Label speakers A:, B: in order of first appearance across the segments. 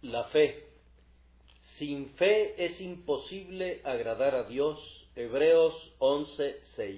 A: La fe. Sin fe es imposible agradar a Dios. Hebreos 11:6.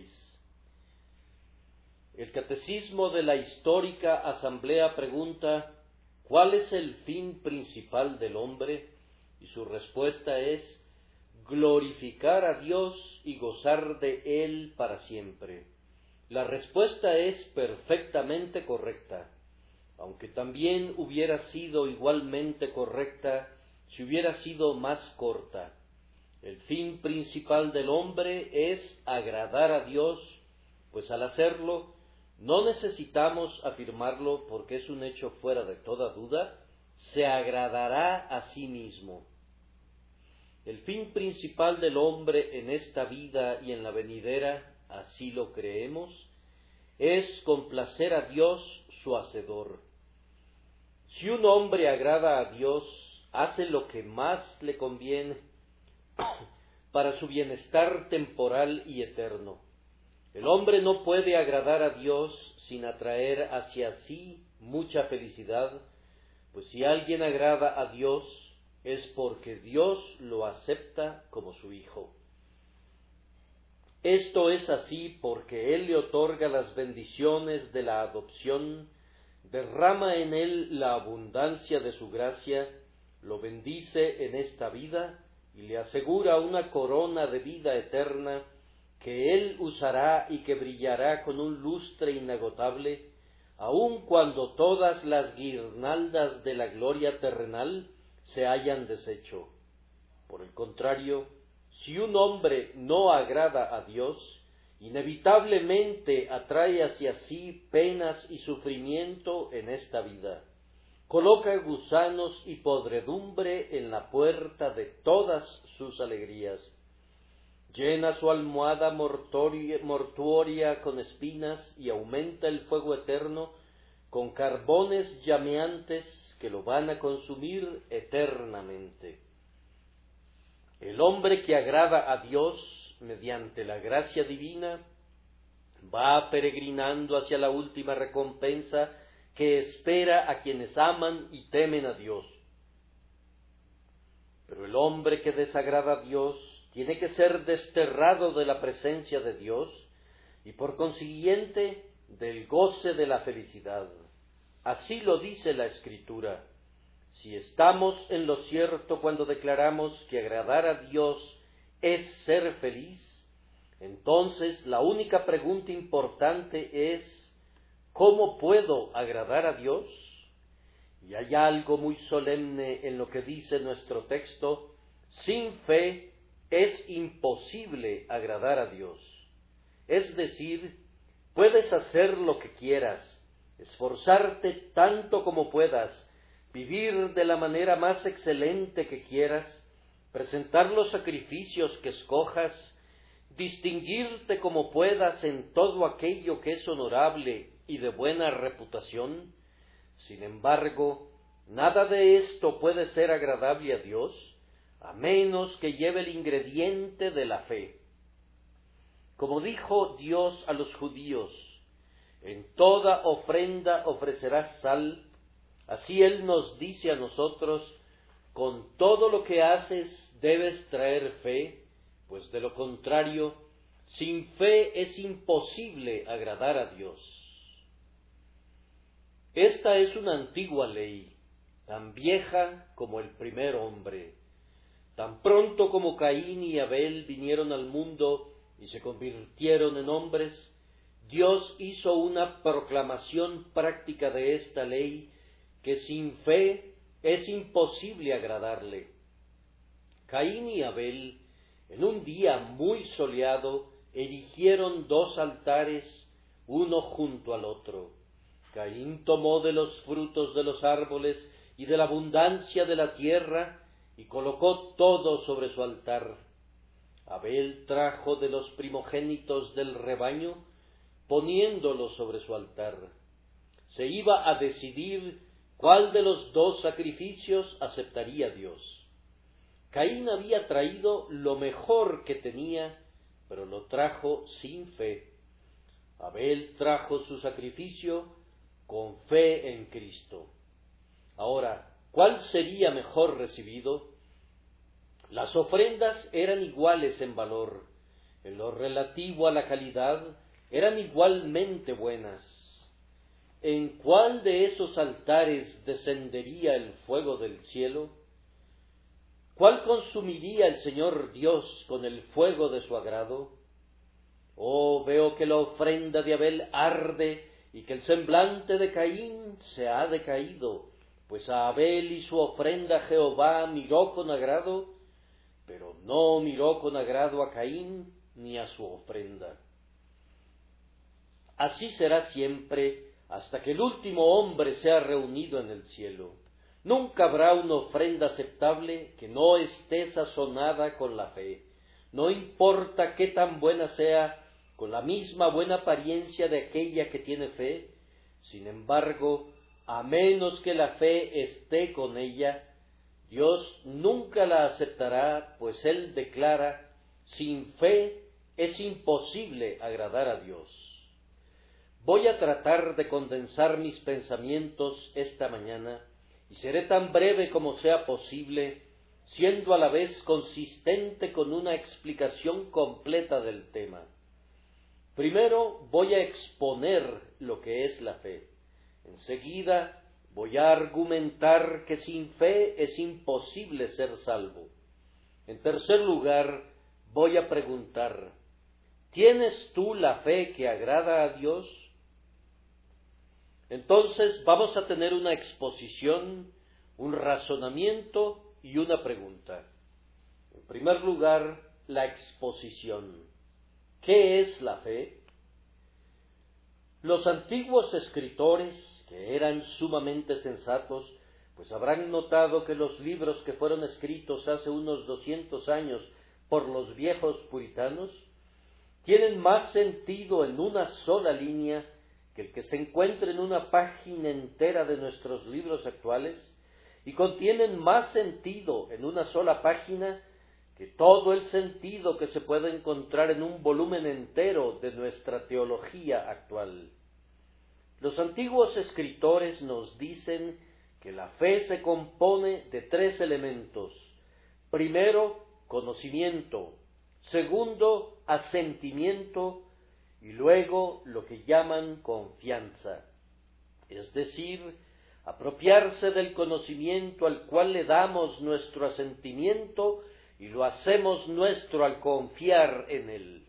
A: El Catecismo de la Histórica Asamblea pregunta: ¿cuál es el fin principal del hombre? Y su respuesta es: glorificar a Dios y gozar de Él para siempre. La respuesta es perfectamente correcta, aunque también hubiera sido igualmente correcta si hubiera sido más corta. El fin principal del hombre es agradar a Dios, pues al hacerlo no necesitamos afirmarlo porque es un hecho fuera de toda duda, se agradará a sí mismo. El fin principal del hombre en esta vida y en la venidera, así lo creemos, es complacer a Dios su Hacedor. Si un hombre agrada a Dios, hace lo que más le conviene para su bienestar temporal y eterno. El hombre no puede agradar a Dios sin atraer hacia sí mucha felicidad, pues si alguien agrada a Dios es porque Dios lo acepta como su hijo. Esto es así porque Él le otorga las bendiciones de la adopción, derrama en él la abundancia de su gracia, lo bendice en esta vida y le asegura una corona de vida eterna que él usará y que brillará con un lustre inagotable, aun cuando todas las guirnaldas de la gloria terrenal se hayan deshecho. Por el contrario, si un hombre no agrada a Dios, inevitablemente atrae hacia sí penas y sufrimiento en esta vida. Coloca gusanos y podredumbre en la puerta de todas sus alegrías. Llena su almohada mortuoria con espinas y aumenta el fuego eterno con carbones llameantes que lo van a consumir eternamente. El hombre que agrada a Dios mediante la gracia divina va peregrinando hacia la última recompensa que espera a quienes aman y temen a Dios. Pero el hombre que desagrada a Dios tiene que ser desterrado de la presencia de Dios y por consiguiente del goce de la felicidad. Así lo dice la Escritura. Si estamos en lo cierto cuando declaramos que agradar a Dios es ser feliz, entonces la única pregunta importante es: ¿cómo puedo agradar a Dios? Y hay algo muy solemne en lo que dice nuestro texto: sin fe es imposible agradar a Dios. Es decir, puedes hacer lo que quieras, esforzarte tanto como puedas, vivir de la manera más excelente que quieras, presentar los sacrificios que escojas, distinguirte como puedas en todo aquello que es honorable y de buena reputación. Sin embargo, nada de esto puede ser agradable a Dios, a menos que lleve el ingrediente de la fe. Como dijo Dios a los judíos: en toda ofrenda ofrecerás sal, así Él nos dice a nosotros: con todo lo que haces debes traer fe, pues de lo contrario, sin fe es imposible agradar a Dios. Esta es una antigua ley, tan vieja como el primer hombre. Tan pronto como Caín y Abel vinieron al mundo y se convirtieron en hombres, Dios hizo una proclamación práctica de esta ley, que sin fe es imposible agradarle. Caín y Abel, en un día muy soleado, erigieron dos altares, uno junto al otro. Caín tomó de los frutos de los árboles y de la abundancia de la tierra y colocó todo sobre su altar. Abel trajo de los primogénitos del rebaño, poniéndolo sobre su altar. Se iba a decidir cuál de los dos sacrificios aceptaría Dios. Caín había traído lo mejor que tenía, pero lo trajo sin fe. Abel trajo su sacrificio con fe en Cristo. Ahora, ¿cuál sería mejor recibido? Las ofrendas eran iguales en valor, en lo relativo a la calidad, eran igualmente buenas. ¿En cuál de esos altares descendería el fuego del cielo? ¿Cuál consumiría el Señor Dios con el fuego de su agrado? Oh, veo que la ofrenda de Abel arde y que el semblante de Caín se ha decaído, pues a Abel y su ofrenda Jehová miró con agrado, pero no miró con agrado a Caín ni a su ofrenda. Así será siempre hasta que el último hombre sea reunido en el cielo. Nunca habrá una ofrenda aceptable que no esté sazonada con la fe. No importa qué tan buena sea, con la misma buena apariencia de aquella que tiene fe. Sin embargo, a menos que la fe esté con ella, Dios nunca la aceptará, pues Él declara, sin fe es imposible agradar a Dios. Voy a tratar de condensar mis pensamientos esta mañana y seré tan breve como sea posible, siendo a la vez consistente con una explicación completa del tema. Primero voy a exponer lo que es la fe. Enseguida voy a argumentar que sin fe es imposible ser salvo. En tercer lugar, voy a preguntar, ¿tienes tú la fe que agrada a Dios? Entonces vamos a tener una exposición, un razonamiento y una pregunta. En primer lugar, la exposición. ¿Qué es la fe? Los antiguos escritores, que eran sumamente sensatos, pues habrán notado que los libros que fueron escritos hace unos 200 años por los viejos puritanos, tienen más sentido en una sola línea que el que se encuentra en una página entera de nuestros libros actuales, y contienen más sentido en una sola página que todo el sentido que se puede encontrar en un volumen entero de nuestra teología actual. Los antiguos escritores nos dicen que la fe se compone de tres elementos. Primero, conocimiento. Segundo, asentimiento. Y luego, lo que llaman confianza. Es decir, apropiarse del conocimiento al cual le damos nuestro asentimiento y lo hacemos nuestro al confiar en él.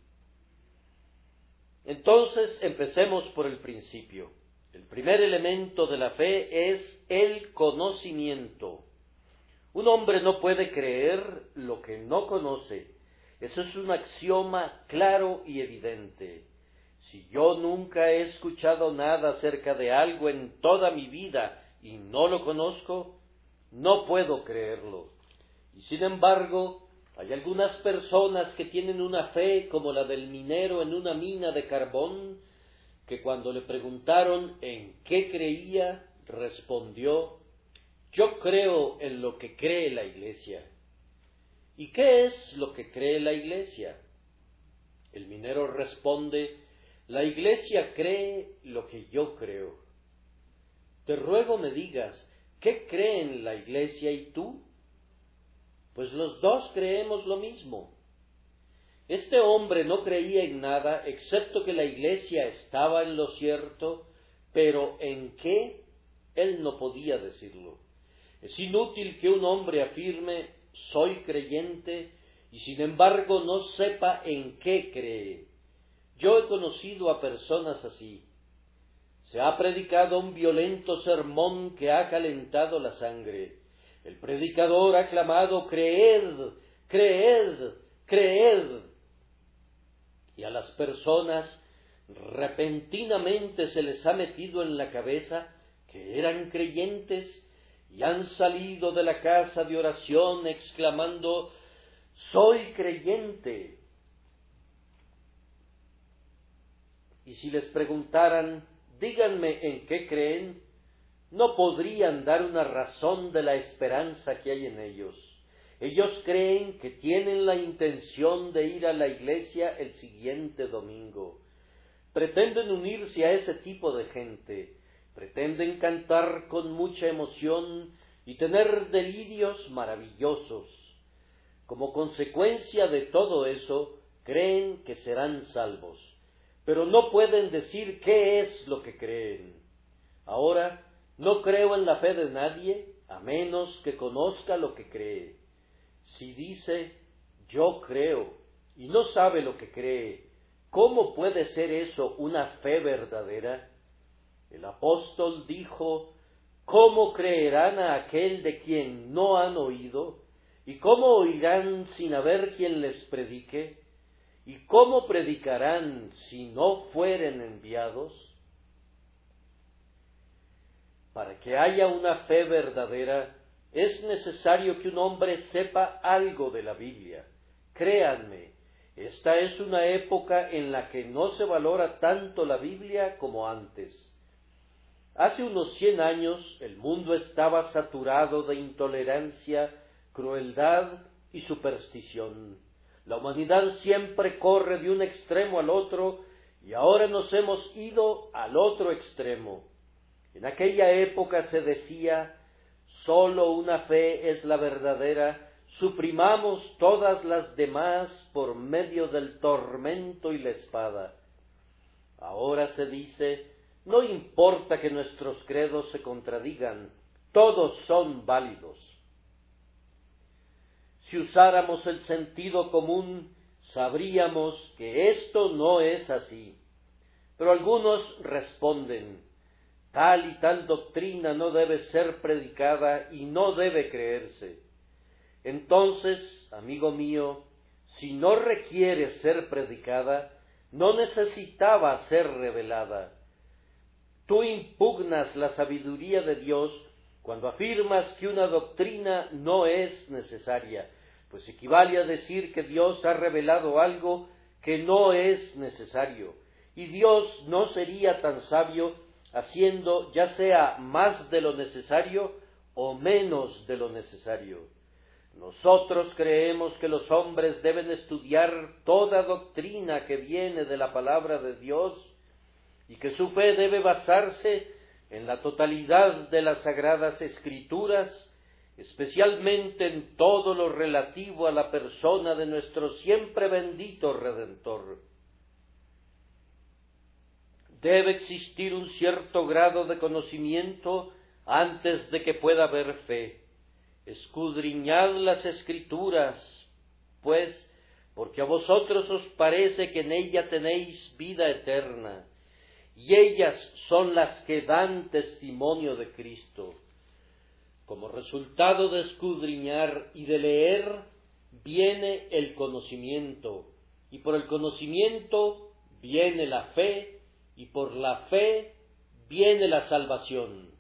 A: Entonces, empecemos por el principio. El primer elemento de la fe es el conocimiento. Un hombre no puede creer lo que no conoce. Eso es un axioma claro y evidente. Si yo nunca he escuchado nada acerca de algo en toda mi vida y no lo conozco, no puedo creerlo. Y sin embargo, hay algunas personas que tienen una fe como la del minero en una mina de carbón, que cuando le preguntaron en qué creía, respondió, yo creo en lo que cree la Iglesia. ¿Y qué es lo que cree la Iglesia? El minero responde, la Iglesia cree lo que yo creo. Te ruego me digas, ¿qué creen la Iglesia y tú? Pues los dos creemos lo mismo. Este hombre no creía en nada excepto que la Iglesia estaba en lo cierto, pero ¿en qué? Él no podía decirlo. Es inútil que un hombre afirme, soy creyente, y sin embargo no sepa en qué cree. Yo he conocido a personas así. Se ha predicado un violento sermón que ha calentado la sangre. El predicador ha clamado, creed, creed, creed. Y a las personas repentinamente se les ha metido en la cabeza que eran creyentes y han salido de la casa de oración exclamando, soy creyente. Y si les preguntaran, díganme en qué creen, no podrían dar una razón de la esperanza que hay en ellos. Ellos creen que tienen la intención de ir a la iglesia el siguiente domingo. Pretenden unirse a ese tipo de gente, pretenden cantar con mucha emoción y tener delirios maravillosos. Como consecuencia de todo eso, creen que serán salvos, pero no pueden decir qué es lo que creen. Ahora, no creo en la fe de nadie, a menos que conozca lo que cree. Si dice, yo creo, y no sabe lo que cree, ¿cómo puede ser eso una fe verdadera? El apóstol dijo, ¿cómo creerán a aquel de quien no han oído? ¿Y cómo oirán sin haber quien les predique? ¿Y cómo predicarán si no fueren enviados? Para que haya una fe verdadera, es necesario que un hombre sepa algo de la Biblia. Créanme, esta es una época en la que no se valora tanto la Biblia como antes. Hace unos 100 años el mundo estaba saturado de intolerancia, crueldad y superstición. La humanidad siempre corre de un extremo al otro y ahora nos hemos ido al otro extremo. En aquella época se decía, sólo una fe es la verdadera, suprimamos todas las demás por medio del tormento y la espada. Ahora se dice, no importa que nuestros credos se contradigan, todos son válidos. Si usáramos el sentido común, sabríamos que esto no es así. Pero algunos responden, tal y tal doctrina no debe ser predicada y no debe creerse. Entonces, amigo mío, si no requiere ser predicada, no necesitaba ser revelada. Tú impugnas la sabiduría de Dios cuando afirmas que una doctrina no es necesaria, pues equivale a decir que Dios ha revelado algo que no es necesario, y Dios no sería tan sabio haciendo ya sea más de lo necesario o menos de lo necesario. Nosotros creemos que los hombres deben estudiar toda doctrina que viene de la palabra de Dios y que su fe debe basarse en la totalidad de las sagradas escrituras, especialmente en todo lo relativo a la persona de nuestro siempre bendito Redentor. Debe existir un cierto grado de conocimiento antes de que pueda haber fe. Escudriñad las Escrituras, pues, porque a vosotros os parece que en ella tenéis vida eterna, y ellas son las que dan testimonio de Cristo. Como resultado de escudriñar y de leer, viene el conocimiento, y por el conocimiento viene la fe, y por la fe viene la salvación.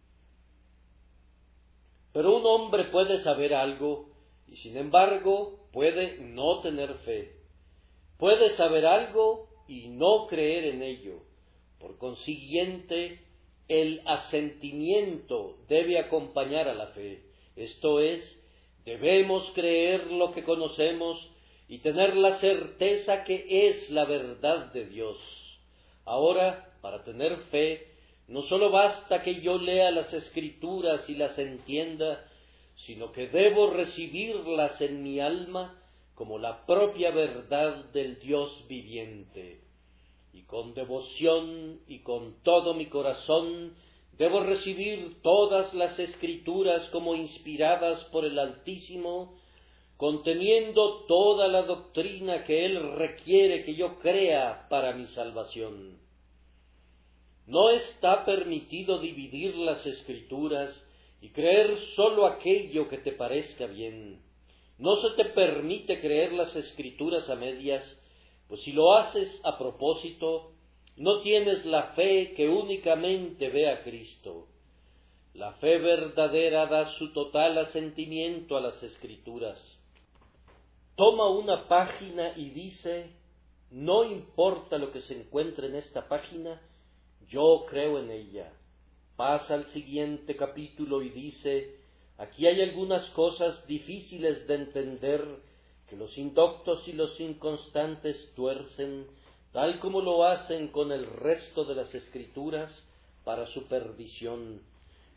A: Pero un hombre puede saber algo, y sin embargo puede no tener fe. Puede saber algo y no creer en ello. Por consiguiente, el asentimiento debe acompañar a la fe. Esto es, debemos creer lo que conocemos y tener la certeza que es la verdad de Dios. Ahora, para tener fe, no solo basta que yo lea las Escrituras y las entienda, sino que debo recibirlas en mi alma como la propia verdad del Dios viviente. Y con devoción y con todo mi corazón debo recibir todas las Escrituras como inspiradas por el Altísimo, conteniendo toda la doctrina que Él requiere que yo crea para mi salvación. No está permitido dividir las Escrituras y creer sólo aquello que te parezca bien. No se te permite creer las Escrituras a medias, pues si lo haces a propósito, no tienes la fe que únicamente ve a Cristo. La fe verdadera da su total asentimiento a las Escrituras. Toma una página y dice, no importa lo que se encuentre en esta página, yo creo en ella. Pasa al siguiente capítulo y dice, aquí hay algunas cosas difíciles de entender que los indoctos y los inconstantes tuercen, tal como lo hacen con el resto de las Escrituras, para su perdición.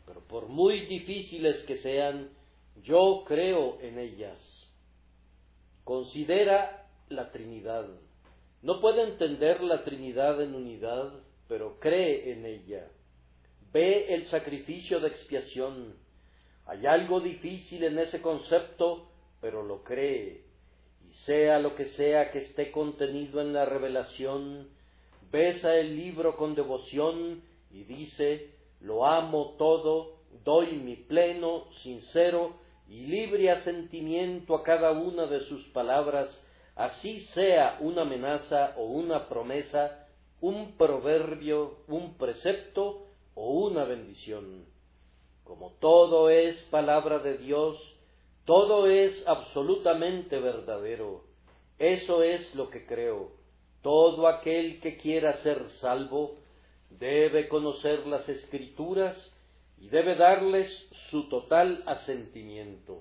A: pero por muy difíciles que sean, yo creo en ellas. Considera la Trinidad. No puede entender la Trinidad en unidad, pero cree en ella. Ve el sacrificio de expiación. Hay algo difícil en ese concepto, pero lo cree. Y sea lo que sea que esté contenido en la revelación, besa el libro con devoción y dice: lo amo todo, doy mi pleno, sincero y libre asentimiento a cada una de sus palabras, así sea una amenaza o una promesa, un proverbio, un precepto o una bendición. Como todo es palabra de Dios, todo es absolutamente verdadero. Eso es lo que creo. Todo aquel que quiera ser salvo debe conocer las Escrituras y debe darles su total asentimiento.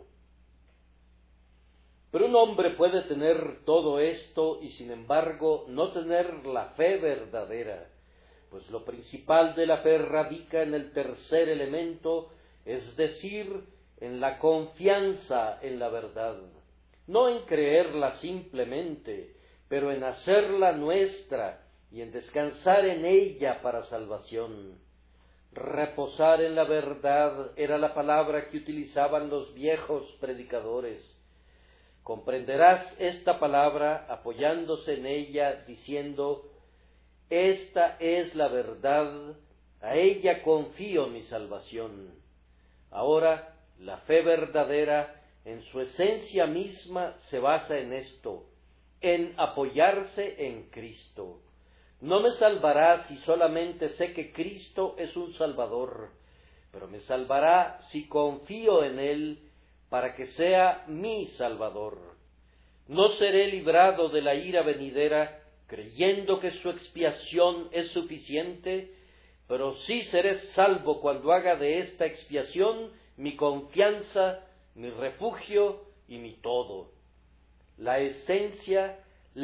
A: Pero un hombre puede tener todo esto y sin embargo no tener la fe verdadera, pues lo principal de la fe radica en el tercer elemento, es decir, en la confianza en la verdad, no en creerla simplemente, pero en hacerla nuestra y en descansar en ella para salvación. Reposar en la verdad era la palabra que utilizaban los viejos predicadores. Comprenderás esta palabra apoyándose en ella, diciendo: esta es la verdad, a ella confío mi salvación. Ahora, la fe verdadera, en su esencia misma, se basa en esto, en apoyarse en Cristo. No me salvará si solamente sé que Cristo es un Salvador, pero me salvará si confío en Él para que sea mi Salvador. No seré librado de la ira venidera creyendo que su expiación es suficiente, pero sí seré salvo cuando haga de esta expiación mi confianza, mi refugio y mi todo. La esencia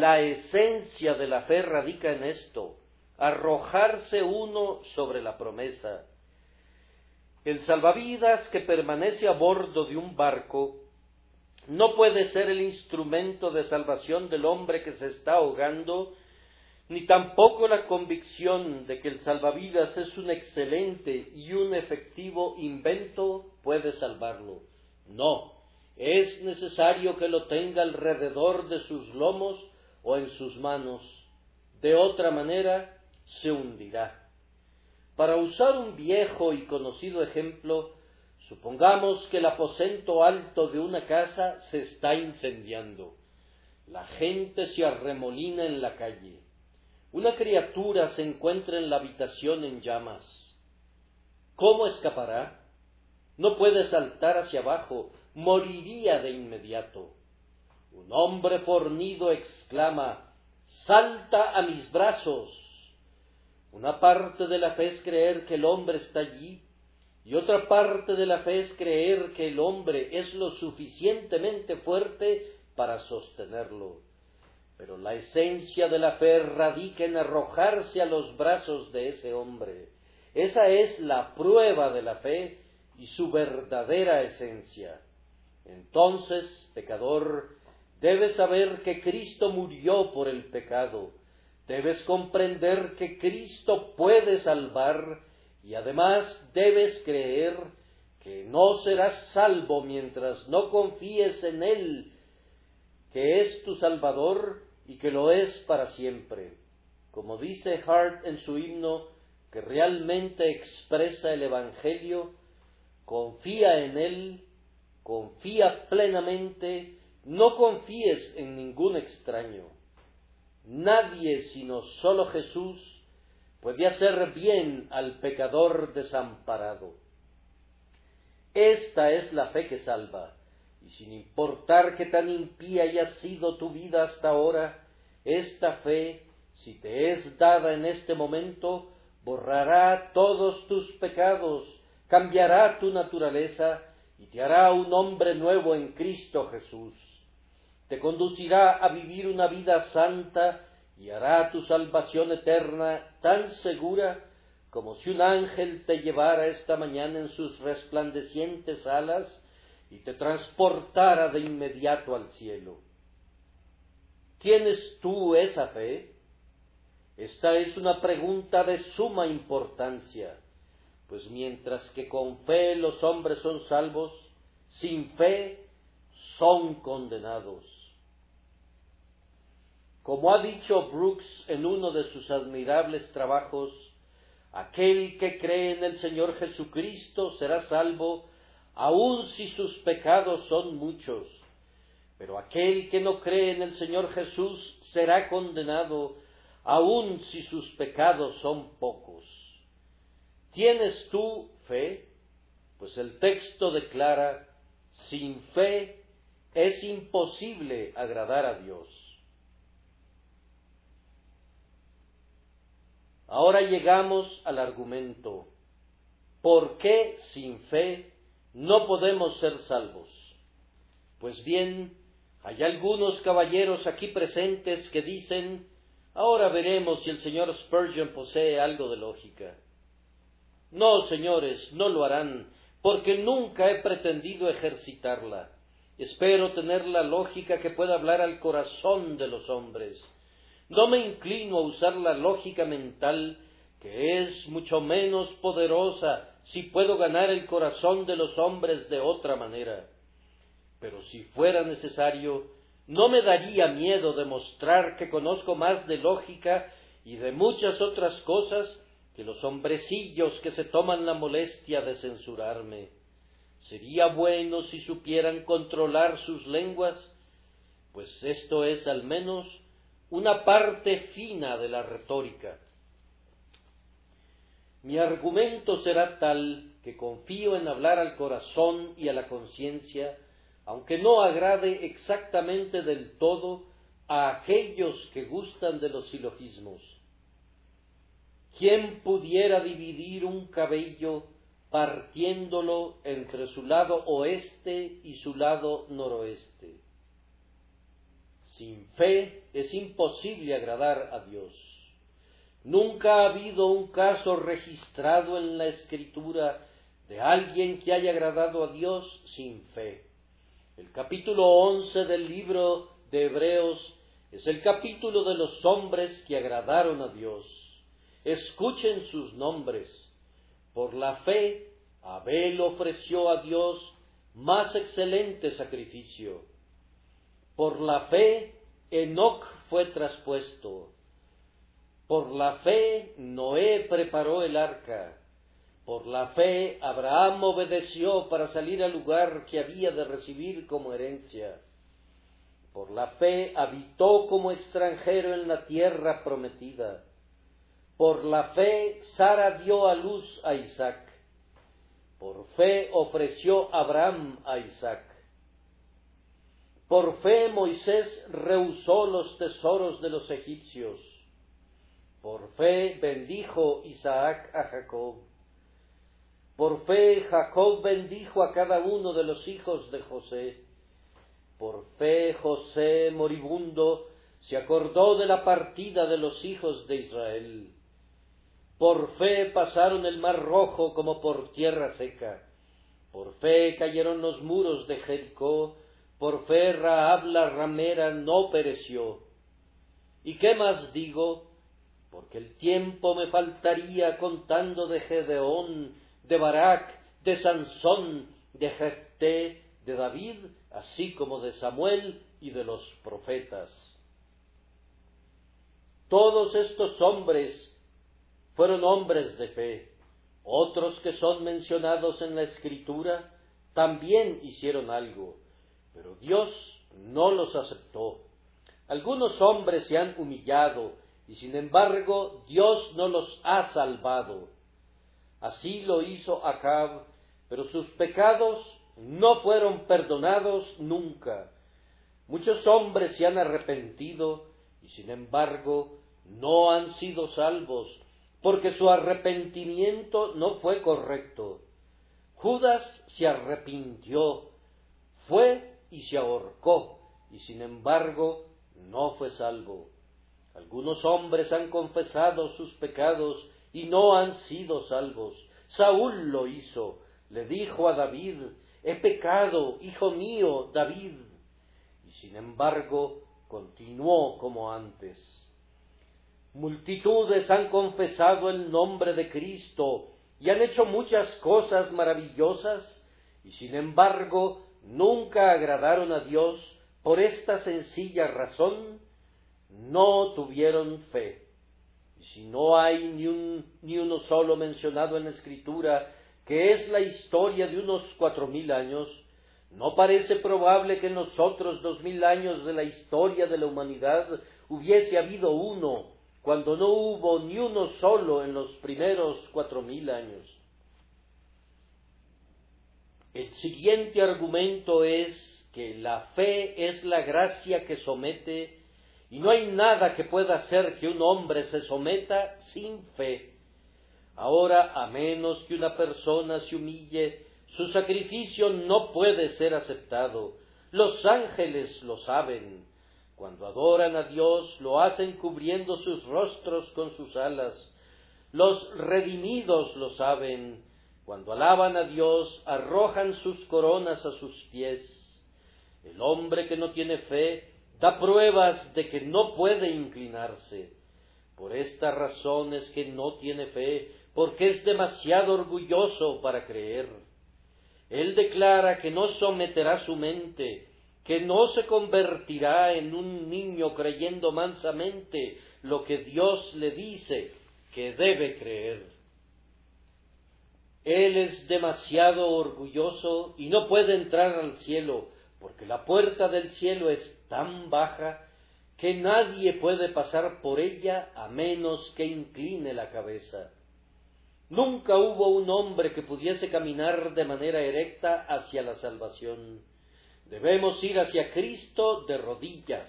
A: de la fe radica en esto: arrojarse uno sobre la promesa. El salvavidas que permanece a bordo de un barco no puede ser el instrumento de salvación del hombre que se está ahogando, ni tampoco la convicción de que el salvavidas es un excelente y un efectivo invento puede salvarlo. No, es necesario que lo tenga alrededor de sus lomos o en sus manos. De otra manera, se hundirá. Para usar un viejo y conocido ejemplo, supongamos que el aposento alto de una casa se está incendiando. La gente se arremolina en la calle. Una criatura se encuentra en la habitación en llamas. ¿Cómo escapará? No puede saltar hacia abajo, moriría de inmediato. Un hombre fornido exclama: ¡salta a mis brazos! Una parte de la fe es creer que el hombre está allí, y otra parte de la fe es creer que el hombre es lo suficientemente fuerte para sostenerlo. Pero la esencia de la fe radica en arrojarse a los brazos de ese hombre. Esa es la prueba de la fe y su verdadera esencia. Entonces, pecador, debes saber que Cristo murió por el pecado. Debes comprender que Cristo puede salvar y además debes creer que no serás salvo mientras no confíes en Él, que es tu Salvador y que lo es para siempre. Como dice Hart en su himno, que realmente expresa el Evangelio: confía en Él, confía plenamente, no confíes en ningún extraño. Nadie sino solo Jesús puede hacer bien al pecador desamparado. Esta es la fe que salva, y sin importar qué tan impía haya sido tu vida hasta ahora, esta fe, si te es dada en este momento, borrará todos tus pecados, cambiará tu naturaleza y te hará un hombre nuevo en Cristo Jesús. Te conducirá a vivir una vida santa y hará tu salvación eterna tan segura como si un ángel te llevara esta mañana en sus resplandecientes alas y te transportara de inmediato al cielo. ¿Tienes tú esa fe? Esta es una pregunta de suma importancia, pues mientras que con fe los hombres son salvos, sin fe son condenados. Como ha dicho Brooks en uno de sus admirables trabajos, aquel que cree en el Señor Jesucristo será salvo, aun si sus pecados son muchos, pero aquel que no cree en el Señor Jesús será condenado, aun si sus pecados son pocos. ¿Tienes tú fe? Pues el texto declara, sin fe es imposible agradar a Dios. Ahora llegamos al argumento. ¿Por qué sin fe no podemos ser salvos? Pues bien, hay algunos caballeros aquí presentes que dicen, ahora veremos si el señor Spurgeon posee algo de lógica. No, señores, no lo harán, porque nunca he pretendido ejercitarla. Espero tener la lógica que pueda hablar al corazón de los hombres. No me inclino a usar la lógica mental, que es mucho menos poderosa si puedo ganar el corazón de los hombres de otra manera. Pero si fuera necesario, no me daría miedo demostrar que conozco más de lógica y de muchas otras cosas que los hombrecillos que se toman la molestia de censurarme. Sería bueno si supieran controlar sus lenguas, pues esto es al menos una parte fina de la retórica. Mi argumento será tal que confío en hablar al corazón y a la conciencia, aunque no agrade exactamente del todo a aquellos que gustan de los silogismos. ¿Quién pudiera dividir un cabello partiéndolo entre su lado oeste y su lado noroeste? Sin fe es imposible agradar a Dios. Nunca ha habido un caso registrado en la Escritura de alguien que haya agradado a Dios sin fe. El capítulo 11 del libro de Hebreos es el capítulo de los hombres que agradaron a Dios. Escuchen sus nombres. Por la fe, Abel ofreció a Dios más excelente sacrificio. Por la fe, Enoc fue traspuesto. Por la fe, Noé preparó el arca. Por la fe, Abraham obedeció para salir al lugar que había de recibir como herencia. Por la fe, habitó como extranjero en la tierra prometida. Por la fe, Sara dio a luz a Isaac. Por fe ofreció Abraham a Isaac. Por fe Moisés rehusó los tesoros de los egipcios. Por fe bendijo Isaac a Jacob. Por fe Jacob bendijo a cada uno de los hijos de José. Por fe José moribundo se acordó de la partida de los hijos de Israel. Por fe pasaron el mar rojo como por tierra seca. Por fe cayeron los muros de Jericó. Por fe Rahab la ramera no pereció. ¿Y qué más digo? Porque el tiempo me faltaría contando de Gedeón, de Barak, de Sansón, de Jefté, de David, así como de Samuel y de los profetas. Todos estos hombres fueron hombres de fe. Otros que son mencionados en la Escritura también hicieron algo, pero Dios no los aceptó. Algunos hombres se han humillado y sin embargo Dios no los ha salvado. Así lo hizo Acab, pero sus pecados no fueron perdonados nunca. Muchos hombres se han arrepentido y sin embargo no han sido salvos, porque su arrepentimiento no fue correcto. Judas se arrepintió, fue y se ahorcó, y sin embargo no fue salvo. Algunos hombres han confesado sus pecados y no han sido salvos. Saúl lo hizo, le dijo a David: he pecado, hijo mío, David. Y sin embargo, continuó como antes. Multitudes han confesado el nombre de Cristo y han hecho muchas cosas maravillosas, y sin embargo, nunca agradaron a Dios. Por esta sencilla razón, no tuvieron fe. Y si no hay ni uno solo mencionado en la Escritura, que es la historia de unos 4000 años, ¿no parece probable que en los otros 2000 años de la historia de la humanidad hubiese habido uno, cuando no hubo ni uno solo en los primeros 4000 años? El siguiente argumento es que la fe es la gracia que somete, y no hay nada que pueda hacer que un hombre se someta sin fe. Ahora, a menos que una persona se humille, su sacrificio no puede ser aceptado. Los ángeles lo saben. Cuando adoran a Dios, lo hacen cubriendo sus rostros con sus alas. Los redimidos lo saben. Cuando alaban a Dios, arrojan sus coronas a sus pies. El hombre que no tiene fe da pruebas de que no puede inclinarse. Por esta razón es que no tiene fe, porque es demasiado orgulloso para creer. Él declara que no someterá su mente, que no se convertirá en un niño creyendo mansamente lo que Dios le dice que debe creer. Él es demasiado orgulloso y no puede entrar al cielo, porque la puerta del cielo es tan baja que nadie puede pasar por ella a menos que incline la cabeza. Nunca hubo un hombre que pudiese caminar de manera erecta hacia la salvación. Debemos ir hacia Cristo de rodillas.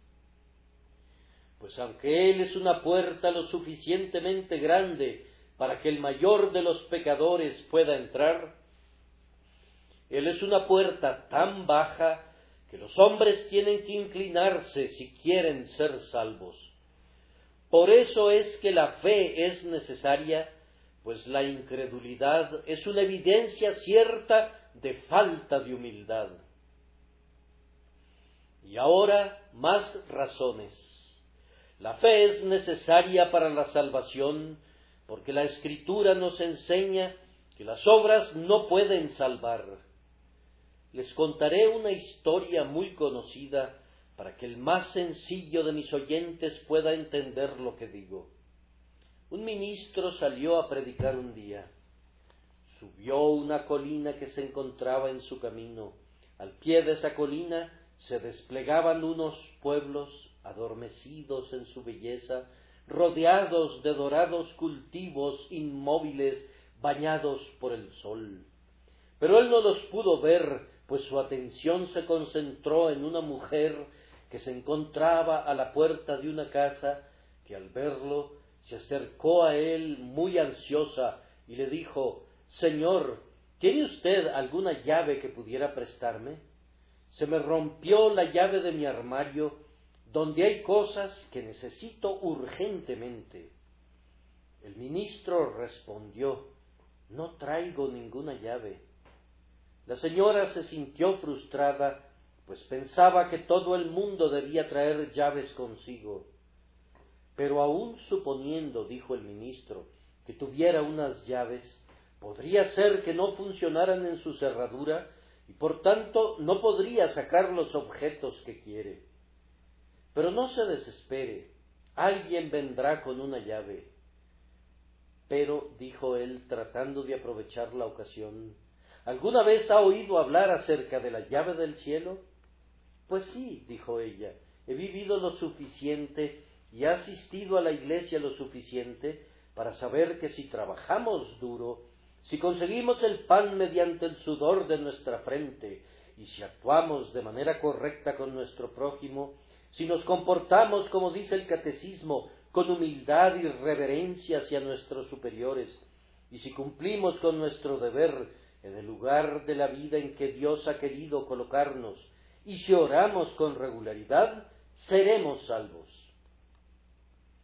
A: Pues aunque Él es una puerta lo suficientemente grande para que el mayor de los pecadores pueda entrar, Él es una puerta tan baja que los hombres tienen que inclinarse si quieren ser salvos. Por eso es que la fe es necesaria, pues la incredulidad es una evidencia cierta de falta de humildad. Y ahora, más razones. La fe es necesaria para la salvación, porque la Escritura nos enseña que las obras no pueden salvar. Les contaré una historia muy conocida para que el más sencillo de mis oyentes pueda entender lo que digo. Un ministro salió a predicar un día. Subió una colina que se encontraba en su camino. Al pie de esa colina se desplegaban unos pueblos adormecidos en su belleza, rodeados de dorados cultivos inmóviles bañados por el sol. Pero él no los pudo ver, pues su atención se concentró en una mujer que se encontraba a la puerta de una casa, que al verlo se acercó a él muy ansiosa y le dijo: «Señor, ¿tiene usted alguna llave que pudiera prestarme? Se me rompió la llave de mi armario, donde hay cosas que necesito urgentemente». El ministro respondió: «No traigo ninguna llave». La señora se sintió frustrada, pues pensaba que todo el mundo debía traer llaves consigo. «Pero aun suponiendo», dijo el ministro, «que tuviera unas llaves, podría ser que no funcionaran en su cerradura y por tanto no podría sacar los objetos que quiere. Pero no se desespere, alguien vendrá con una llave». «Pero», dijo él, tratando de aprovechar la ocasión, «¿alguna vez ha oído hablar acerca de la llave del cielo?». «Pues sí», dijo ella, «he vivido lo suficiente y he asistido a la iglesia lo suficiente para saber que si trabajamos duro, si conseguimos el pan mediante el sudor de nuestra frente, y si actuamos de manera correcta con nuestro prójimo, si nos comportamos, como dice el catecismo, con humildad y reverencia hacia nuestros superiores, y si cumplimos con nuestro deber en el lugar de la vida en que Dios ha querido colocarnos, y si oramos con regularidad, seremos salvos».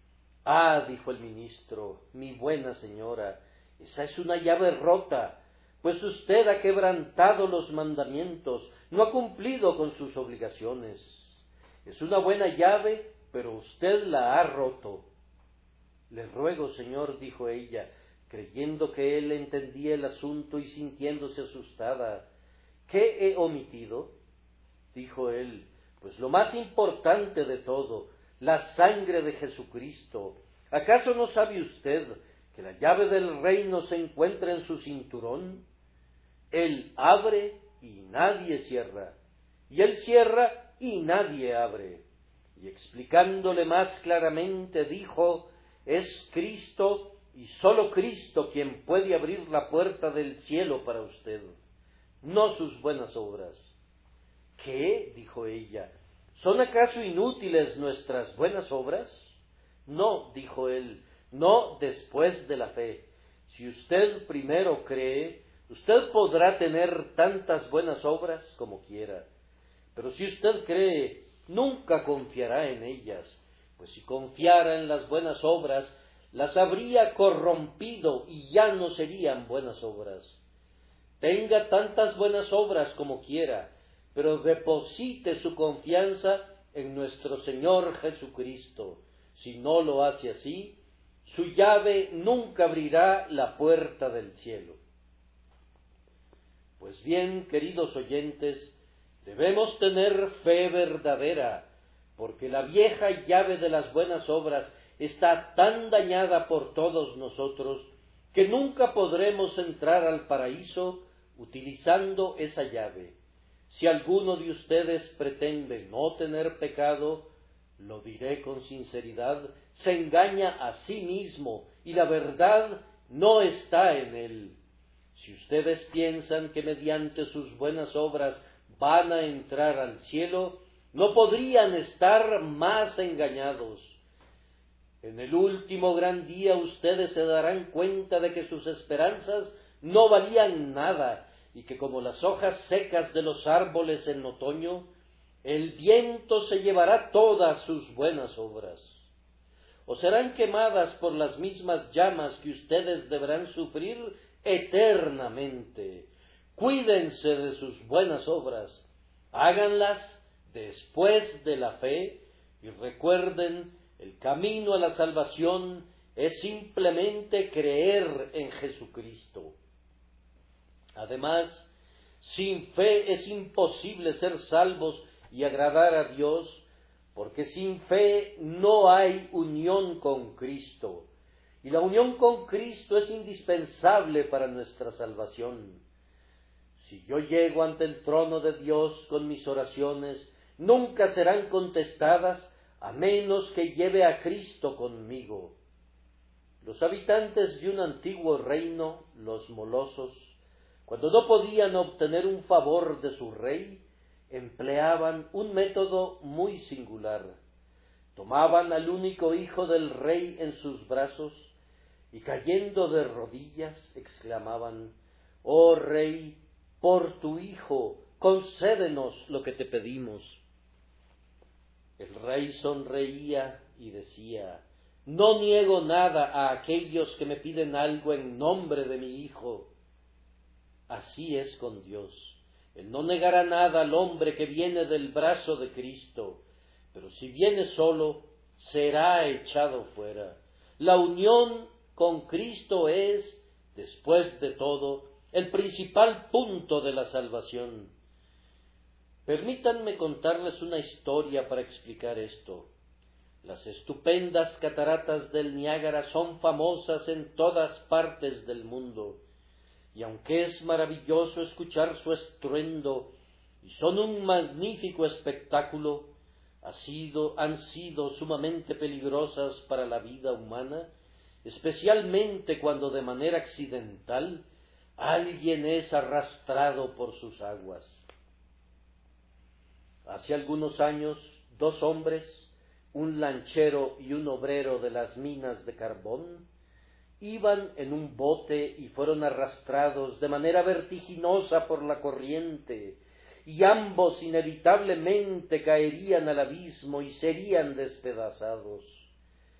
A: Ah, dijo el ministro, mi buena señora, esa es una llave rota, pues usted ha quebrantado los mandamientos, no ha cumplido con sus obligaciones. Es una buena llave, pero usted la ha roto. Le ruego, señor, dijo ella, creyendo que él entendía el asunto y sintiéndose asustada. ¿Qué he omitido? Dijo él, pues lo más importante de todo, la sangre de Jesucristo. ¿Acaso no sabe usted que la llave del reino se encuentra en su cinturón? Él abre y nadie cierra, y él cierra y nadie abre. Y explicándole más claramente dijo, es Cristo y sólo Cristo quien puede abrir la puerta del cielo para usted, no sus buenas obras. ¿Qué? Dijo ella, ¿son acaso inútiles nuestras buenas obras? No, dijo él, no después de la fe. Si usted primero cree, usted podrá tener tantas buenas obras como quiera. Pero si usted cree, nunca confiará en ellas, pues si confiara en las buenas obras, las habría corrompido y ya no serían buenas obras. Tenga tantas buenas obras como quiera, pero deposite su confianza en nuestro Señor Jesucristo. Si no lo hace así, su llave nunca abrirá la puerta del cielo. Pues bien, queridos oyentes, debemos tener fe verdadera, porque la vieja llave de las buenas obras está tan dañada por todos nosotros que nunca podremos entrar al paraíso utilizando esa llave. Si alguno de ustedes pretende no tener pecado, lo diré con sinceridad, se engaña a sí mismo y la verdad no está en él. Si ustedes piensan que mediante sus buenas obras van a entrar al cielo, no podrían estar más engañados. En el último gran día ustedes se darán cuenta de que sus esperanzas no valían nada y que como las hojas secas de los árboles en otoño, el viento se llevará todas sus buenas obras. O serán quemadas por las mismas llamas que ustedes deberán sufrir eternamente. Cuídense de sus buenas obras, háganlas después de la fe y recuerden, el camino a la salvación es simplemente creer en Jesucristo. Además, sin fe es imposible ser salvos y agradar a Dios, porque sin fe no hay unión con Cristo, y la unión con Cristo es indispensable para nuestra salvación. Si yo llego ante el trono de Dios con mis oraciones, nunca serán contestadas a menos que lleve a Cristo conmigo. Los habitantes de un antiguo reino, los molosos, cuando no podían obtener un favor de su rey, empleaban un método muy singular. Tomaban al único hijo del rey en sus brazos y cayendo de rodillas exclamaban, «Oh rey, por tu hijo, concédenos lo que te pedimos». El rey sonreía y decía, «No niego nada a aquellos que me piden algo en nombre de mi hijo». Así es con Dios. Él no negará nada al hombre que viene del brazo de Cristo, pero si viene solo, será echado fuera. La unión con Cristo es, después de todo, el principal punto de la salvación. Permítanme contarles una historia para explicar esto. Las estupendas cataratas del Niágara son famosas en todas partes del mundo, y aunque es maravilloso escuchar su estruendo y son un magnífico espectáculo, han sido sumamente peligrosas para la vida humana, especialmente cuando de manera accidental alguien es arrastrado por sus aguas. Hace algunos años, dos hombres, un lanchero y un obrero de las minas de carbón, iban en un bote y fueron arrastrados de manera vertiginosa por la corriente, y ambos inevitablemente caerían al abismo y serían despedazados.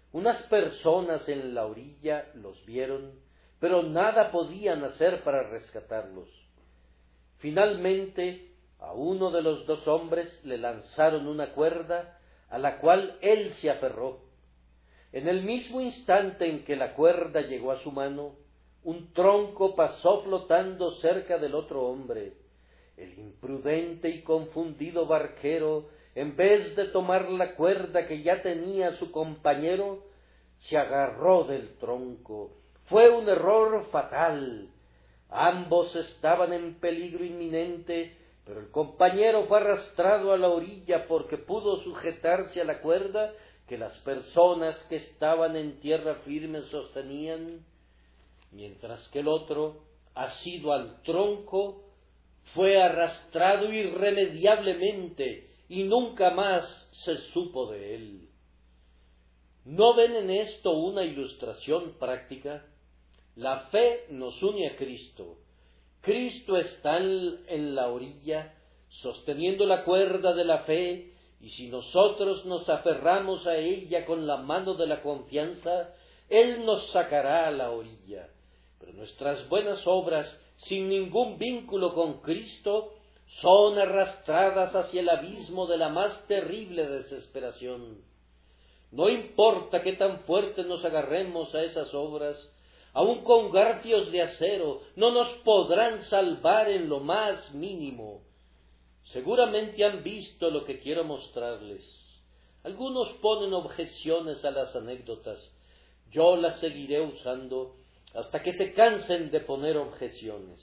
A: Unas personas en la orilla los vieron, pero nada podían hacer para rescatarlos. Finalmente, a uno de los dos hombres le lanzaron una cuerda, a la cual él se aferró. En el mismo instante en que la cuerda llegó a su mano, un tronco pasó flotando cerca del otro hombre. El imprudente y confundido barquero, en vez de tomar la cuerda que ya tenía su compañero, se agarró del tronco. Fue un error fatal. Ambos estaban en peligro inminente, pero el compañero fue arrastrado a la orilla porque pudo sujetarse a la cuerda que las personas que estaban en tierra firme sostenían, mientras que el otro, asido al tronco, fue arrastrado irremediablemente y nunca más se supo de él. ¿No ven en esto una ilustración práctica? La fe nos une a Cristo. Cristo está en la orilla, sosteniendo la cuerda de la fe, y si nosotros nos aferramos a ella con la mano de la confianza, Él nos sacará a la orilla. Pero nuestras buenas obras, sin ningún vínculo con Cristo, son arrastradas hacia el abismo de la más terrible desesperación. No importa qué tan fuerte nos agarremos a esas obras, aun con garfios de acero, no nos podrán salvar en lo más mínimo. Seguramente han visto lo que quiero mostrarles. Algunos ponen objeciones a las anécdotas. Yo las seguiré usando hasta que se cansen de poner objeciones.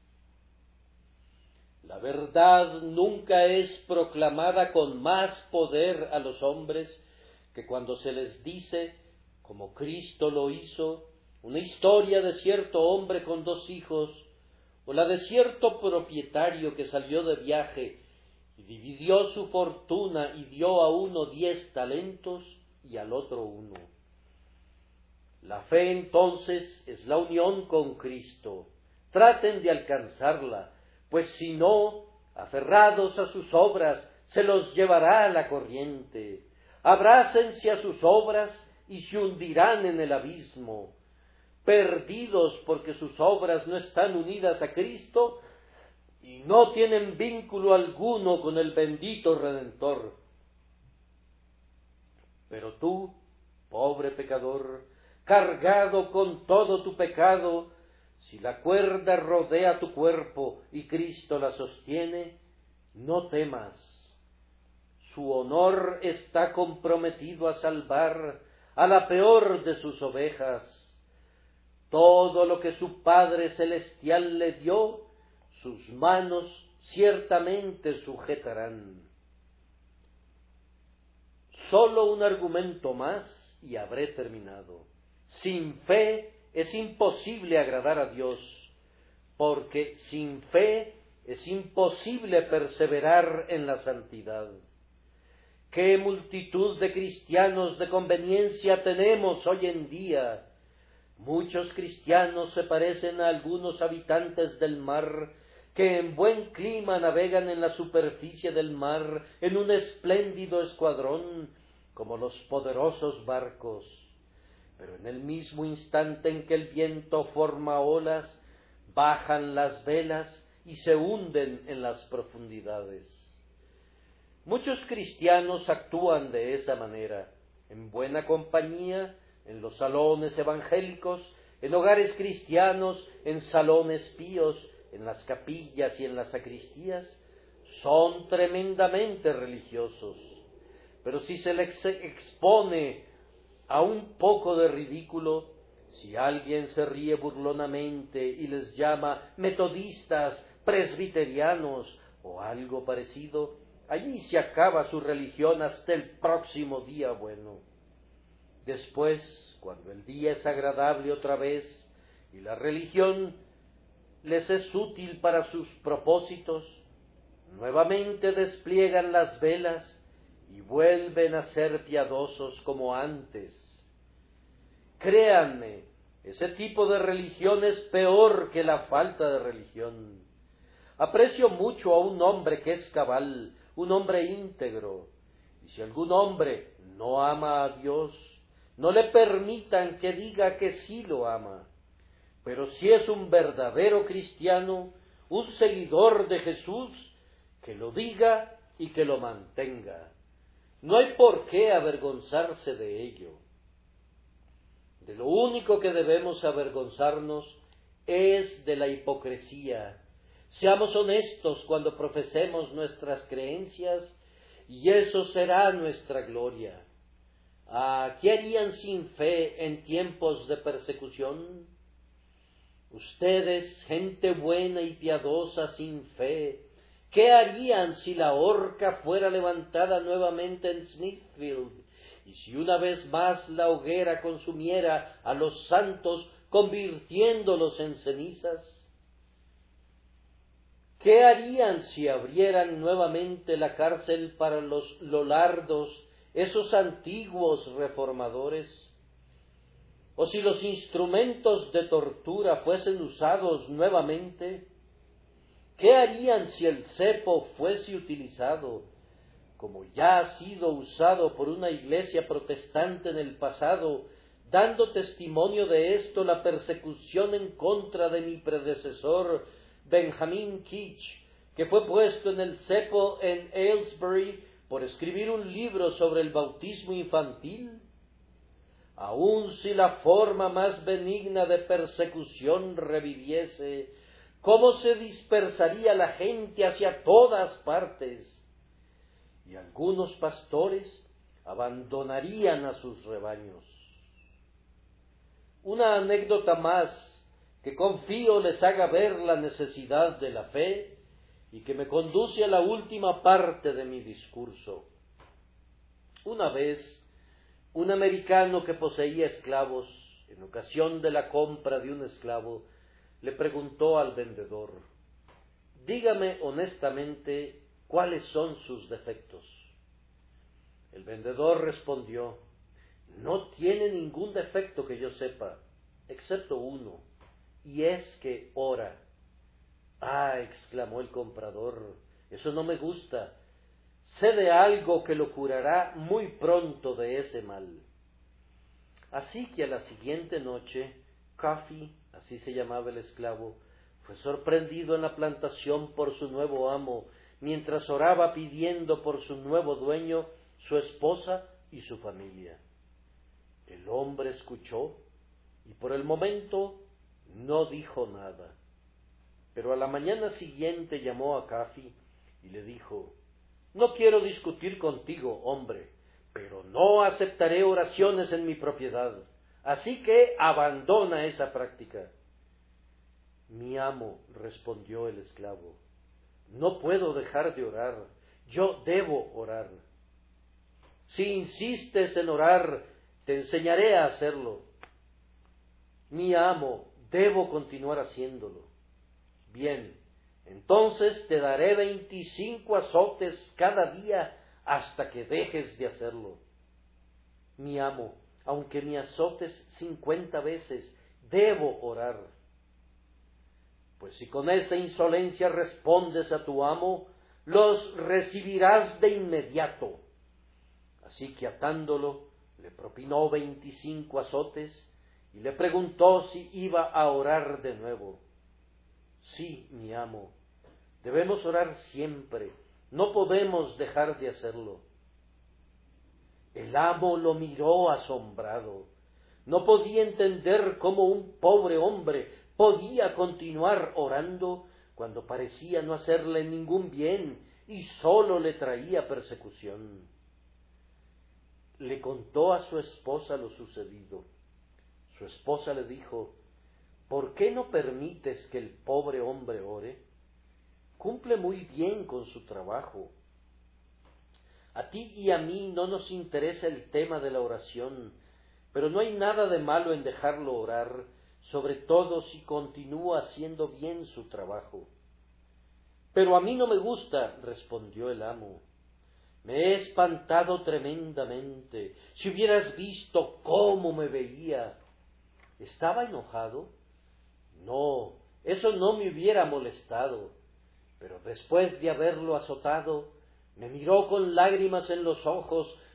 A: La verdad nunca es proclamada con más poder a los hombres que cuando se les dice, como Cristo lo hizo, una historia de cierto hombre con 2 hijos, o la de cierto propietario que salió de viaje y dividió su fortuna y dio a uno 10 talentos y al otro 1. La fe entonces es la unión con Cristo. Traten de alcanzarla, pues si no, aferrados a sus obras, se los llevará a la corriente. Abrácense a sus obras y se hundirán en el abismo. Perdidos porque sus obras no están unidas a Cristo y no tienen vínculo alguno con el bendito Redentor. Pero tú, pobre pecador, cargado con todo tu pecado, si la cuerda rodea tu cuerpo y Cristo la sostiene, no temas. Su honor está comprometido a salvar a la peor de sus ovejas. Todo lo que su Padre Celestial le dio, sus manos ciertamente sujetarán. Solo un argumento más y habré terminado. Sin fe es imposible agradar a Dios, porque sin fe es imposible perseverar en la santidad. ¿Qué multitud de cristianos de conveniencia tenemos hoy en día? Muchos cristianos se parecen a algunos habitantes del mar que en buen clima navegan en la superficie del mar en un espléndido escuadrón, como los poderosos barcos. Pero en el mismo instante en que el viento forma olas, bajan las velas y se hunden en las profundidades. Muchos cristianos actúan de esa manera, en buena compañía, en los salones evangélicos, en hogares cristianos, en salones píos, en las capillas y en las sacristías. Son tremendamente religiosos, pero si se les expone a un poco de ridículo, si alguien se ríe burlonamente y les llama metodistas, presbiterianos o algo parecido, allí se acaba su religión hasta el próximo día bueno. Después, cuando el día es agradable otra vez y la religión les es útil para sus propósitos, nuevamente despliegan las velas y vuelven a ser piadosos como antes. Créanme, ese tipo de religión es peor que la falta de religión. Aprecio mucho a un hombre que es cabal, un hombre íntegro, y si algún hombre no ama a Dios, no le permitan que diga que sí lo ama. Pero si es un verdadero cristiano, un seguidor de Jesús, que lo diga y que lo mantenga. No hay por qué avergonzarse de ello. De lo único que debemos avergonzarnos es de la hipocresía. Seamos honestos cuando profesemos nuestras creencias y eso será nuestra gloria. ¿Qué harían sin fe en tiempos de persecución? Ustedes, gente buena y piadosa sin fe, ¿qué harían si la horca fuera levantada nuevamente en Smithfield? Y si una vez más la hoguera consumiera a los santos, convirtiéndolos en cenizas. ¿Qué harían si abrieran nuevamente la cárcel para los lollardos, esos antiguos reformadores? ¿O si los instrumentos de tortura fuesen usados nuevamente? ¿Qué harían si el cepo fuese utilizado, como ya ha sido usado por una iglesia protestante en el pasado, dando testimonio de esto la persecución en contra de mi predecesor, Benjamin Keach, que fue puesto en el cepo en Aylesbury por escribir un libro sobre el bautismo infantil? Aun si la forma más benigna de persecución reviviese, ¿cómo se dispersaría la gente hacia todas partes? Y algunos pastores abandonarían a sus rebaños. Una anécdota más que confío les haga ver la necesidad de la fe y que me conduce a la última parte de mi discurso. Una vez, un americano que poseía esclavos, en ocasión de la compra de un esclavo, le preguntó al vendedor: dígame honestamente cuáles son sus defectos. El vendedor respondió: no tiene ningún defecto que yo sepa, excepto uno, y es que ora. Exclamó el comprador, eso no me gusta. Sé de algo que lo curará muy pronto de ese mal. Así que a la siguiente noche, Coffee, así se llamaba el esclavo, fue sorprendido en la plantación por su nuevo amo, mientras oraba pidiendo por su nuevo dueño, su esposa y su familia. El hombre escuchó y por el momento no dijo nada. Pero a la mañana siguiente llamó a Coffee y le dijo: no quiero discutir contigo, hombre, pero no aceptaré oraciones en mi propiedad, así que abandona esa práctica. Mi amo, respondió el esclavo, no puedo dejar de orar, yo debo orar. Si insistes en orar, te enseñaré a hacerlo. Mi amo, debo continuar haciéndolo. Bien, entonces te daré 25 azotes cada día hasta que dejes de hacerlo. Mi amo, aunque me azotes 50 veces, debo orar. Pues si con esa insolencia respondes a tu amo, los recibirás de inmediato. Así que atándolo, le propinó 25 azotes y le preguntó si iba a orar de nuevo. Sí, mi amo, debemos orar siempre, no podemos dejar de hacerlo. El amo lo miró asombrado. No podía entender cómo un pobre hombre podía continuar orando cuando parecía no hacerle ningún bien y sólo le traía persecución. Le contó a su esposa lo sucedido. Su esposa le dijo: ¿por qué no permites que el pobre hombre ore? Cumple muy bien con su trabajo. A ti y a mí no nos interesa el tema de la oración, pero no hay nada de malo en dejarlo orar, sobre todo si continúa haciendo bien su trabajo. Pero a mí no me gusta, respondió el amo. Me he espantado tremendamente. Si hubieras visto cómo me veía. ¿Estaba enojado? No, eso no me hubiera molestado. Pero después de haberlo azotado, me miró con lágrimas en los ojos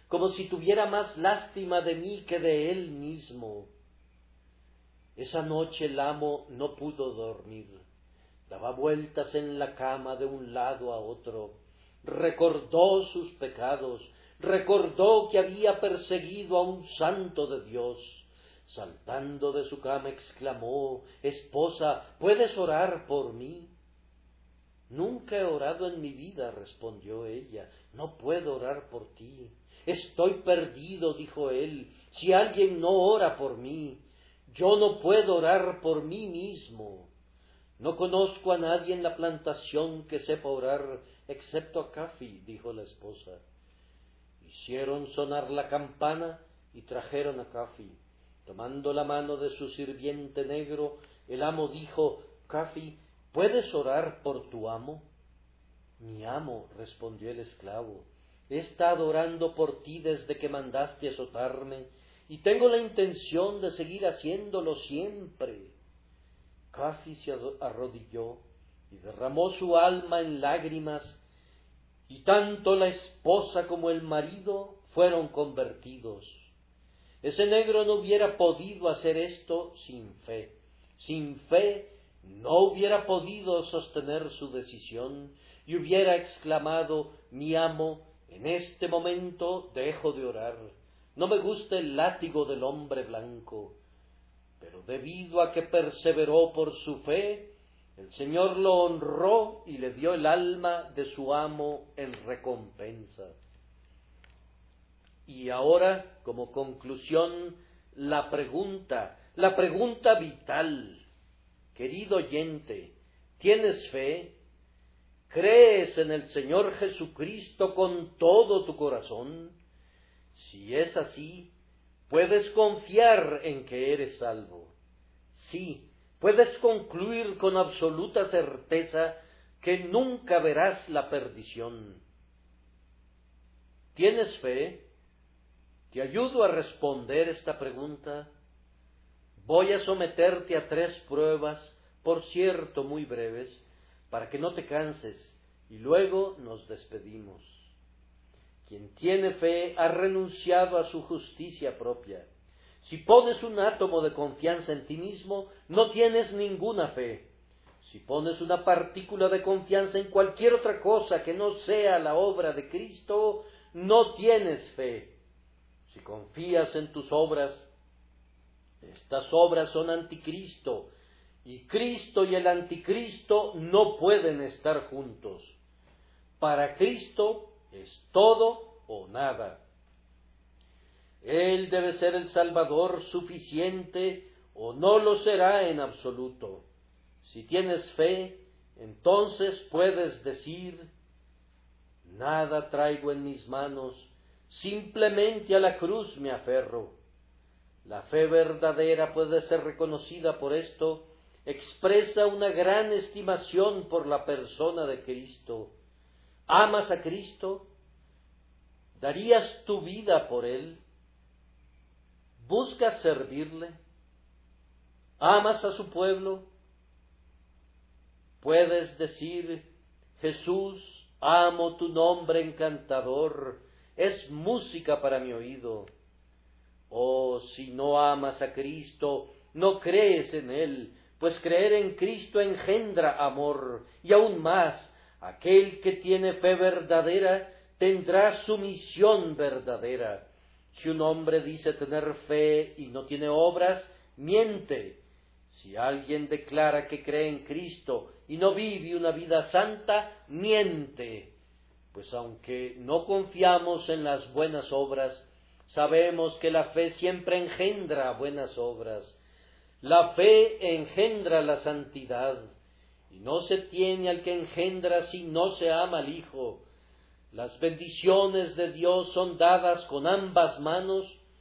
A: como si tuviera más lástima de mí que de él mismo. Esa noche el amo no pudo dormir. Daba vueltas en la cama de un lado a otro. Recordó sus pecados, recordó que había perseguido a un santo de Dios. Saltando de su cama exclamó: «Esposa, ¿puedes orar por mí?». «Nunca he orado en mi vida», respondió ella. «No puedo orar por ti». «Estoy perdido», dijo él, «si alguien no ora por mí. Yo no puedo orar por mí mismo. No conozco a nadie en la plantación que sepa orar, excepto a Cafi», dijo la esposa. Hicieron sonar la campana y trajeron a Cafi. Tomando la mano de su sirviente negro, el amo dijo: «Cafi, ¿puedes orar por tu amo?». «Mi amo», respondió el esclavo, «he estado orando por ti desde que mandaste azotarme, y tengo la intención de seguir haciéndolo siempre». Cafi se arrodilló y derramó su alma en lágrimas, y tanto la esposa como el marido fueron convertidos. Ese negro no hubiera podido hacer esto sin fe. Sin fe no hubiera podido sostener su decisión y hubiera exclamado: «Mi amo, en este momento dejo de orar. No me gusta el látigo del hombre blanco». Pero debido a que perseveró por su fe, el Señor lo honró y le dio el alma de su amo en recompensa. Y ahora, como conclusión, la pregunta vital. Querido oyente, ¿tienes fe? ¿Crees en el Señor Jesucristo con todo tu corazón? Si es así, puedes confiar en que eres salvo. Sí, puedes concluir con absoluta certeza que nunca verás la perdición. ¿Tienes fe? Te ayudo a responder esta pregunta. Voy a someterte a 3 pruebas, por cierto muy breves, para que no te canses, y luego nos despedimos. Quien tiene fe ha renunciado a su justicia propia. Si pones un átomo de confianza en ti mismo, no tienes ninguna fe. Si pones una partícula de confianza en cualquier otra cosa que no sea la obra de Cristo, no tienes fe. Si confías en tus obras, estas obras son anticristo, y Cristo y el anticristo no pueden estar juntos. Para Cristo es todo o nada. Él debe ser el Salvador suficiente o no lo será en absoluto. Si tienes fe, entonces puedes decir: «Nada traigo en mis manos, simplemente a la cruz me aferro». La fe verdadera puede ser reconocida por esto, expresa una gran estimación por la persona de Cristo. ¿Amas a Cristo? ¿Darías tu vida por Él? ¿Buscas servirle? ¿Amas a su pueblo? Puedes decir: «Jesús, amo tu nombre encantador, es música para mi oído». Oh, si no amas a Cristo, no crees en Él, pues creer en Cristo engendra amor, y aún más, aquel que tiene fe verdadera tendrá sumisión verdadera. Si un hombre dice tener fe y no tiene obras, miente. Si alguien declara que cree en Cristo y no vive una vida santa, miente. Pues aunque no confiamos en las buenas obras, sabemos que la fe siempre engendra buenas obras. La fe engendra la santidad, y no se tiene al que engendra si no se ama al Hijo. Las bendiciones de Dios son dadas con ambas manos,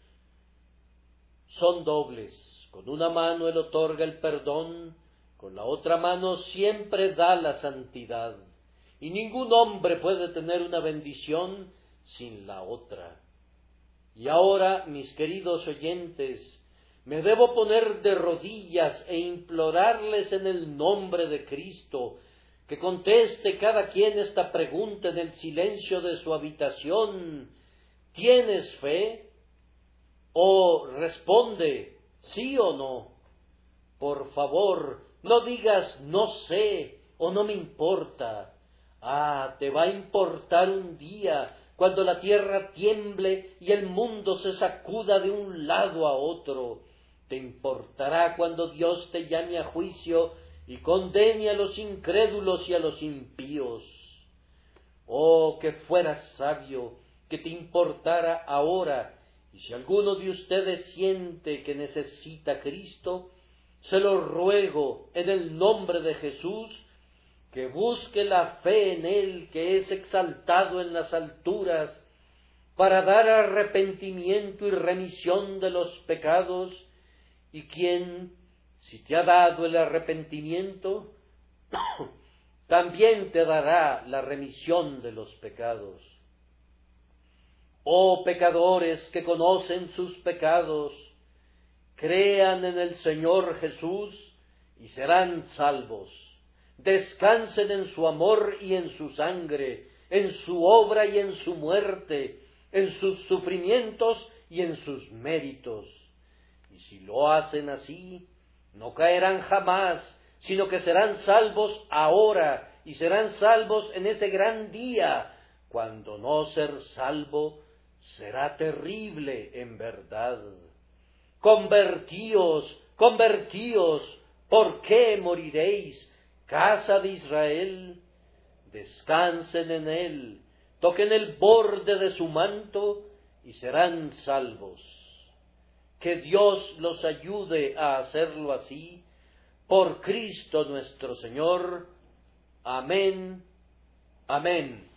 A: son dobles. Con una mano Él otorga el perdón, con la otra mano siempre da la santidad. Y ningún hombre puede tener una bendición sin la otra. Y ahora, mis queridos oyentes, me debo poner de rodillas e implorarles en el nombre de Cristo que conteste cada quien esta pregunta en el silencio de su habitación: ¿Tienes fe? O responde sí o no. Por favor, no digas no sé o no me importa. Te va a importar un día, cuando la tierra tiemble y el mundo se sacuda de un lado a otro. Te importará cuando Dios te llame a juicio y condene a los incrédulos y a los impíos. Oh, que fuera sabio, que te importara ahora, y si alguno de ustedes siente que necesita a Cristo, se lo ruego en el nombre de Jesús, que busque la fe en Él, que es exaltado en las alturas, para dar arrepentimiento y remisión de los pecados, y quien, si te ha dado el arrepentimiento, también te dará la remisión de los pecados. Oh pecadores que conocen sus pecados, crean en el Señor Jesús y serán salvos. Descansen en su amor y en su sangre, en su obra y en su muerte, en sus sufrimientos y en sus méritos. Y si lo hacen así, no caerán jamás, sino que serán salvos ahora y serán salvos en ese gran día, cuando no ser salvo será terrible en verdad. Convertíos, convertíos, ¿por qué moriréis, casa de Israel? Descansen en él, toquen el borde de su manto y serán salvos. Que Dios los ayude a hacerlo así, por Cristo nuestro Señor. Amén. Amén.